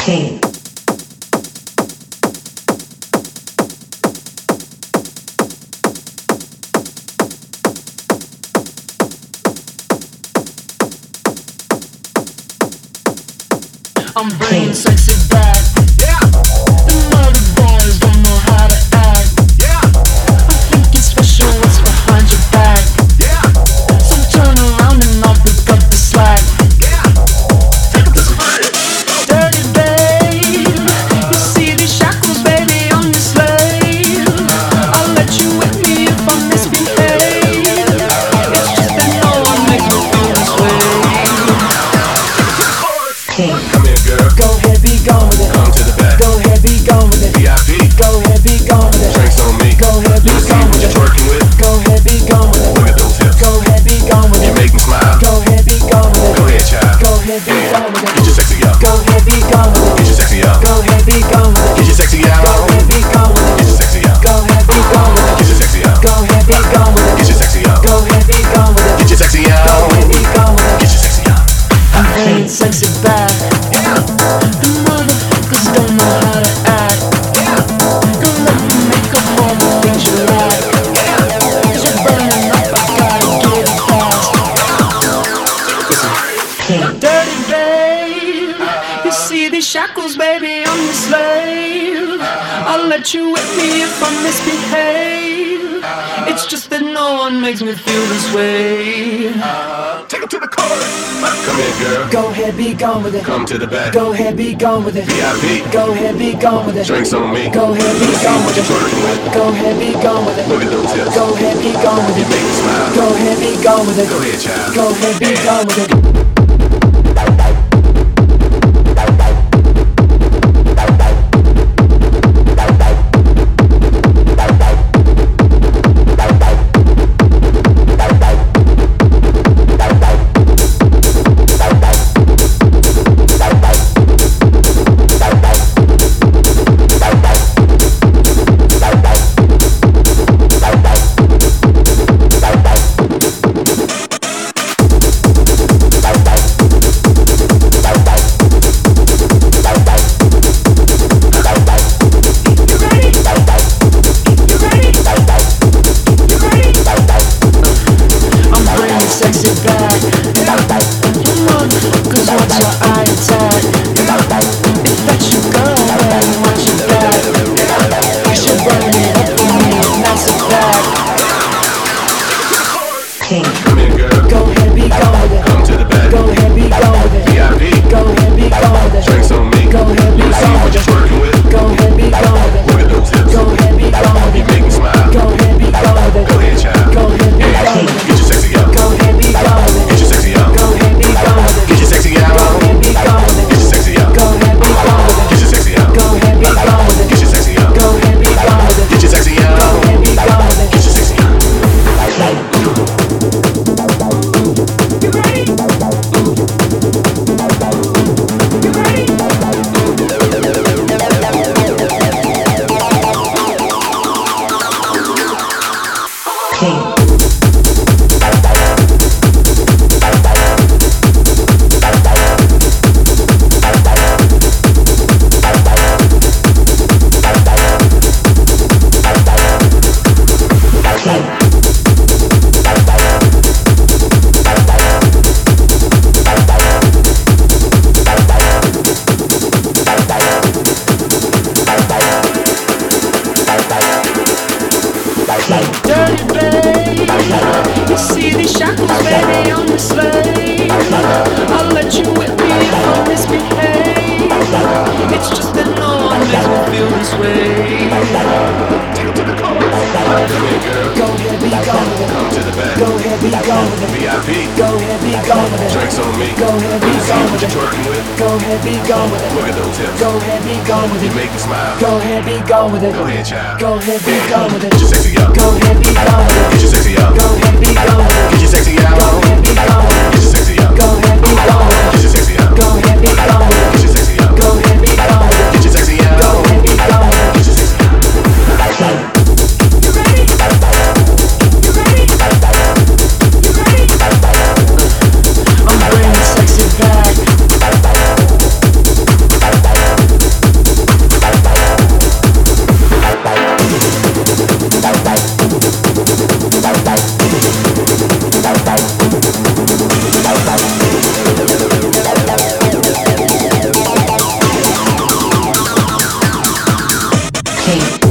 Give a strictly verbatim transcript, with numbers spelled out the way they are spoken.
Pain. I'm bringing sexy back. Yeah. The mother boys don't know how to act. Yeah. I think it's special what's behind your back. Yeah. So turn around and I'll pick up the slack. Yeah. Take up this money. Dirty babe, you see these shackles, baby, I'm your slave. I'll let you whip me if I misbehave. It's just that no one makes me feel this way. Pain. Go ahead, be gone with it. Come to the back. Go ahead, be gone with it. V I P. Go ahead, be gone with it. Drinks on me. Go ahead, be Let me see gone what with you're it. twerking with. Go ahead, be gone with it. Look at those hips. Go ahead, be gone with You it. make me smile. Go ahead, be gone with it. Go ahead, child. Go ahead, be Yeah. gone with it. Get your sexy up. Go ahead, be gone with it. Get your sexy up. Go ahead, be gone with it. Get your sexy out. Go ahead, be gone with Get it. your sexy up. Go ahead, be gone with it. Get your sexy up. Go ahead, be gone with it. Get your sexy up. Go ahead, be gone with it. Get your sexy out. Go ahead, be gone with it. Get your sexy up. I'm bringing sexy back. Yeah. The motherfuckers don't know how to act. Yeah. Don't let me make up all the things you like. Yeah. Cause you're burning up, I gotta get it fast. Pain. Dirty babe, you see these shackles, baby, I'm your slave. I'll let you whip me if I misbehave. It's just that no one makes me feel this way. Take it to the car. Come here, girl. Go ahead, be gone with it. Come to the back. Go ahead, be gone with it. V I P. Go ahead, be gone with it. Drinks on me. Go ahead, be Let me see gone what with you're it. twerking with. Go ahead, be gone with it. Look at those hips. Go ahead, be gone with You it. make me smile. Go ahead, be gone with it. Go ahead, child. Go ahead, be Yeah. gone with it. Pain. Come here, girl. Go ahead, be gone with it. Come to the back. Go ahead, be gone with it. V I P. Go ahead, be gone with it. Drinks on me. Go ahead, be Let me see gone what with you're it. twerking with. Go ahead, be gone with it. Look at those hips. Go ahead, be gone with You it. make me smile. Go ahead, be gone with it. Go ahead, child. Go ahead, be Yeah. gone with it. Get your sexy up. Go ahead, be gone with it. Get your sexy up. Go ahead, be gone with it. Get your sexy out. Go ahead, be gone with it. Get your sexy up. Go ahead, be gone with it. Get your sexy up. Go ahead, be gone with it. Get your sexy up. Go ahead, be gone with it. Get your sexy out. Go ahead, be gone with it. Get your sexy up. You ready? You ready? Pain. Dirty babe, you see these shackles, baby, I'm your slave. I'll let you whip me if I misbehave. It's just that no one makes me feel this way. Take it to the car. Come here, girl. Go ahead, be gone with it. Come to the back. Go ahead, be gone with it. V I P. Go ahead, be gone with it. Drinks on me. Go ahead, be Let me see gone what with you're it. twerking with. Go ahead, be gone with it. Look at those hips. Go ahead, be gone with You it. make me smile. Go ahead, be gone with it. Go ahead, child. Go ahead, be gone with it. Get your sexy up. Go ahead, be gone with it. Get your sexy up. Go ahead, be gone with it. Get your sexy out. Go ahead, be gone with it. Get your sexy up. Go ahead, be gone with it. Get your sexy up. Go ahead, be gone with it. Get your sexy up. Go ahead, be gone with it. Get your sexy out. Go ahead, be gone with it. Get your sexy up. You ready? You ready? You ready? I'm bringing sexy back. king.